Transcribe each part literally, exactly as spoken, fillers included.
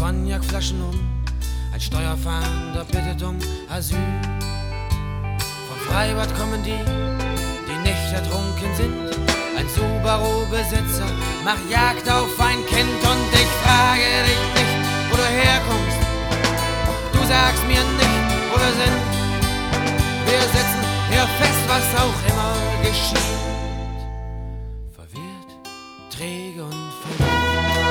Cognacflaschen um, ein Steuerfahnder bittet um Asyl. Vom Freibad kommen die, die nicht ertrunken sind. Ein Subaru-Besitzer macht Jagd auf ein Kind und ich frage dich nicht, wo du herkommst. Du sagst mir nicht, wo wir sind. Wir sitzen hier fest, was auch immer geschieht. Verwirrt, träge und verliebt.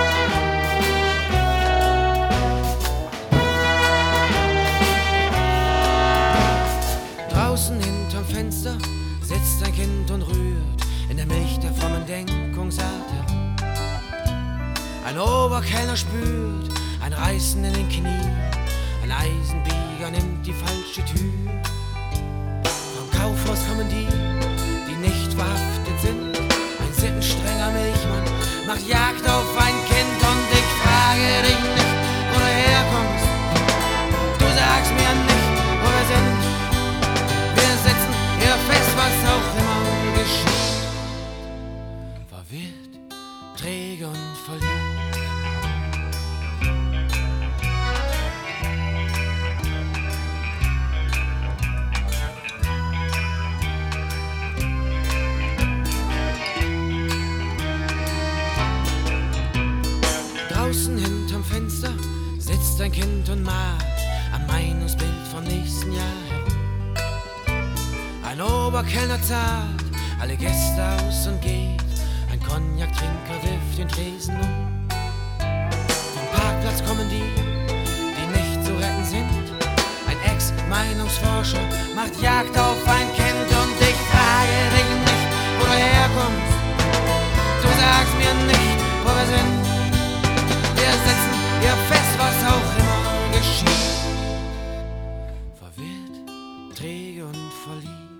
Draußen hinterm Fenster sitzt ein Kind und rührt in der Milch der frommen Denkungsart herum. Ein Oberkellner spürt ein Reißen in den Knien, ein Eisenbieger nimmt die falsche Tür. Vom Kaufhaus kommen die, die nicht verhaftet sind. Ein sittenstrenger Milchmann macht Jagd auf ein Kind und ich frage dich nicht, wo du herkommst. Du sagst mir nicht, wo wir sind. Wir sitzen hier fest, was auch immer geschieht. Verwirrt, träge und verliebt. Draußen hinterm Fenster sitzt ein Kind und malt am Meinungsbild vom nächsten Jahr herum. Ein Oberkellner zahlt alle Gäste aus und geht. Ein Cognac-Trinker wirft den Tresen um. Vom Parkplatz kommen die, die nicht zu retten sind. Ein Ex-Meinungsforscher macht Jagd auf ein Kind und ich frage dich nicht, wo du herkommst. Du sagst mir nicht, wo wir sind. Wir sitzen hier fest, was auch immer geschieht. Verwirrt, träge und verliebt.